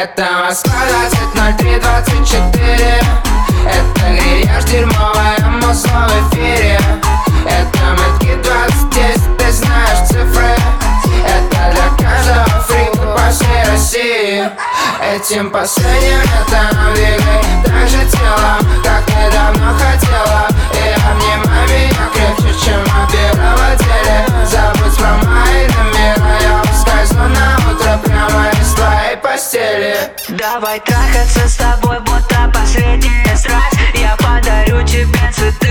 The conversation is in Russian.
Это Москва 200324. Это грязь дерьмовая, музло в эфире. Это метки 2010, ты знаешь цифры. Это для каждого фрика по всей России. Этим последним летом двигай так же телом, как ты давно хотела. И обнимай меня крепче, чем от первого теле. Забудь про мои номера, я ускользну на утро прямо из твоей постели. Давай трахаться с тобой, будто последняя страсть. Я подарю тебе цветы